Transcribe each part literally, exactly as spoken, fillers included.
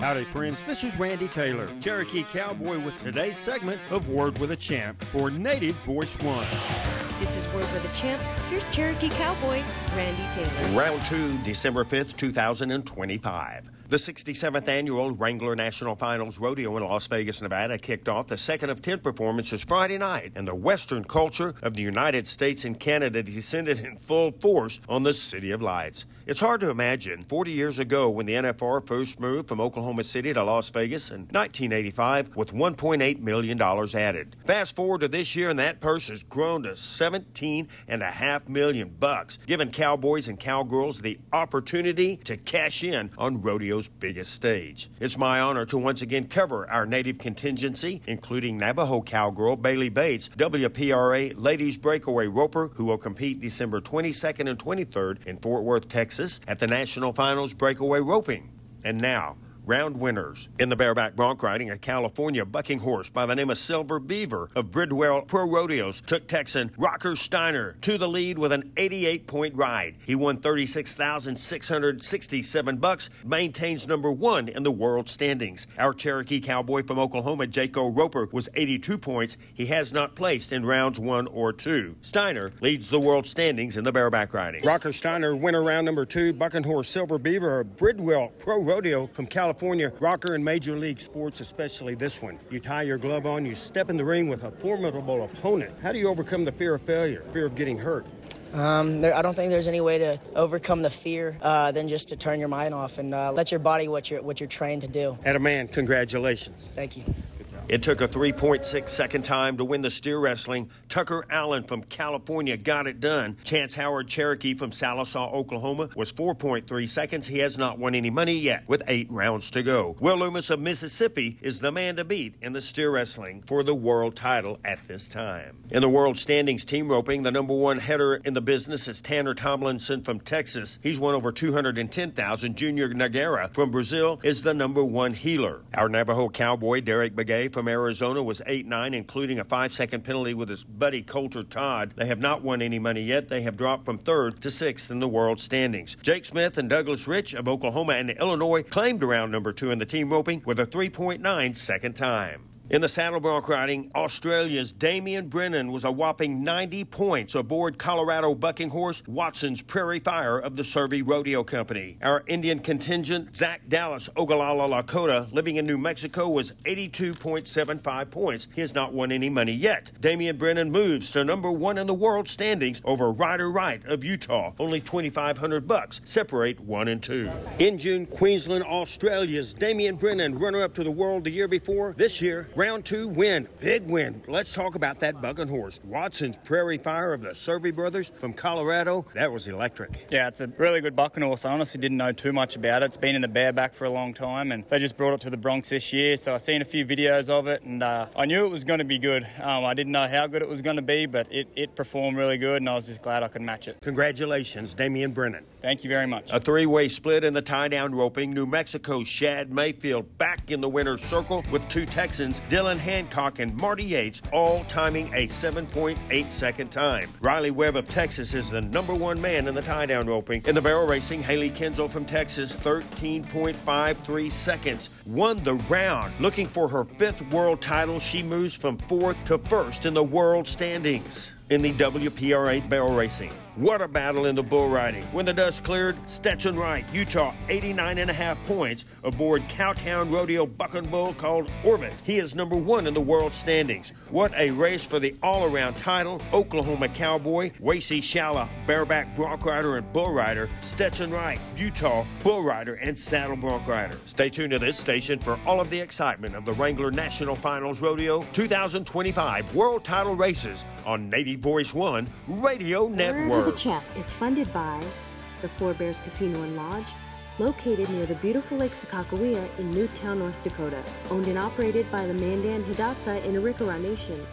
Howdy, friends. This is Randy Taylor, Cherokee Cowboy, with today's segment of Word with a Champ for Native Voice One. This is Word with a Champ. Here's Cherokee Cowboy, Randy Taylor. Round two, December fifth, two thousand twenty-five. The sixty-seventh Annual Wrangler National Finals Rodeo in Las Vegas, Nevada kicked off the second of ten performances Friday night, and the Western culture of the United States and Canada descended in full force on the City of Lights. It's hard to imagine forty years ago when the N F R first moved from Oklahoma City to Las Vegas in nineteen eighty-five with one point eight million dollars added. Fast forward to this year and that purse has grown to seventeen and a half million bucks, giving cowboys and cowgirls the opportunity to cash in on rodeo's biggest stage. It's my honor to once again cover our native contingency, including Navajo cowgirl Bailey Bates, W P R A Ladies Breakaway Roper, who will compete December twenty-second and twenty-third in Fort Worth, Texas at the National Finals Breakaway Roping. And now, round winners. In the bareback bronc riding, a California bucking horse by the name of Silver Beaver of Bridwell Pro Rodeos took Texan Rocker Steiner to the lead with an eighty-eight point ride. He won thirty-six thousand six hundred sixty-seven bucks, maintains number one in the world standings. Our Cherokee cowboy from Oklahoma, Jaco Roper, was eighty-two points. He has not placed in rounds one or two. Steiner leads the world standings in the bareback riding. Rocker Steiner, winner round number two. Bucking horse Silver Beaver of Bridwell Pro Rodeo from California. California rocker in major league sports, especially this one. You tie your glove on, you step in the ring with a formidable opponent. How do you overcome the fear of failure, fear of getting hurt? Um, there, I don't think there's any way to overcome the fear uh, than just to turn your mind off and uh, let your body what you're what you're trained to do. At a man, congratulations. Thank you. It took a three point six second time to win the steer wrestling. Tucker Allen from California got it done. Chance Howard Cherokee from Sallisaw, Oklahoma was four point three seconds. He has not won any money yet with eight rounds to go. Will Loomis of Mississippi is the man to beat in the steer wrestling for the world title at this time. In the world standings team roping, the number one header in the business is Tanner Tomlinson from Texas. He's won over two hundred ten thousand dollars. Junior Nogueira from Brazil is the number one healer. Our Navajo cowboy Derek Begay from Arizona was eight nine, including a five second penalty with his buddy Coulter Todd. They have not won any money yet. They have dropped from third to sixth in the world standings. Jake Smith and Douglas Rich of Oklahoma and Illinois claimed round number two in the team roping with a three point nine second time. In the saddle bronc riding, Australia's Damian Brennan was a whopping ninety points aboard Colorado bucking horse Watson's Prairie Fire of the Survey Rodeo Company. Our Indian contingent, Zach Dallas Ogallala Lakota, living in New Mexico, was eighty-two point seven five points. He has not won any money yet. Damian Brennan moves to number one in the world standings over Ryder Wright of Utah. Only twenty-five hundred bucks separate one and two. In June, Queensland, Australia's Damian Brennan, runner-up to the world the year before. This year, round two win. Big win. Let's talk about that bucking horse. Watson's Prairie Fire of the Survey brothers from Colorado. That was electric. Yeah, it's a really good bucking horse. I honestly didn't know too much about it. It's been in the bareback for a long time, and they just brought it to the Bronx this year, so I've seen a few videos of it, and uh, I knew it was going to be good. Um, I didn't know how good it was going to be, but it, it performed really good, and I was just glad I could match it. Congratulations, Damian Brennan. Thank you very much. A three-way split in the tie-down roping. New Mexico's Shad Mayfield back in the winner's circle with two Texans, Dylan Hancock and Marty Yates, all timing a seven point eight second time. Riley Webb of Texas is the number one man in the tie-down roping. In the barrel racing, Haley Kinsel from Texas, thirteen point five three seconds, won the round. Looking for her fifth world title, she moves from fourth to first in the world standings. In the W P R A barrel racing, what a battle in the bull riding. When the dust cleared, Stetson Wright, Utah, eighty-nine and a half points aboard Cowtown Rodeo bucking bull called Orbit. He is number one in the world standings. What a race for the all-around title. Oklahoma cowboy, Wacy Shalla, bareback bronc rider and bull rider, Stetson Wright, Utah, bull rider and saddle bronc rider. Stay tuned to this station for all of the excitement of the Wrangler National Finals Rodeo twenty twenty-five World Title Races on Native Voice One Radio Network. Word with a Champ is funded by the Four Bears Casino and Lodge, located near the beautiful Lake Sakakawea in Newtown, North Dakota. Owned and operated by the Mandan Hidatsa in Arikara Nation.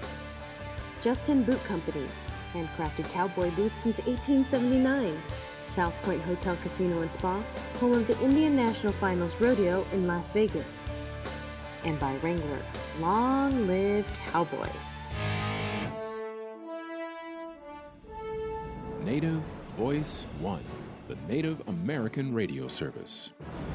Justin Boot Company, handcrafted cowboy boots since eighteen seventy-nine. South Point Hotel Casino and Spa, home of the Indian National Finals Rodeo in Las Vegas. And by Wrangler, long live cowboys. Native Voice One, the Native American radio service.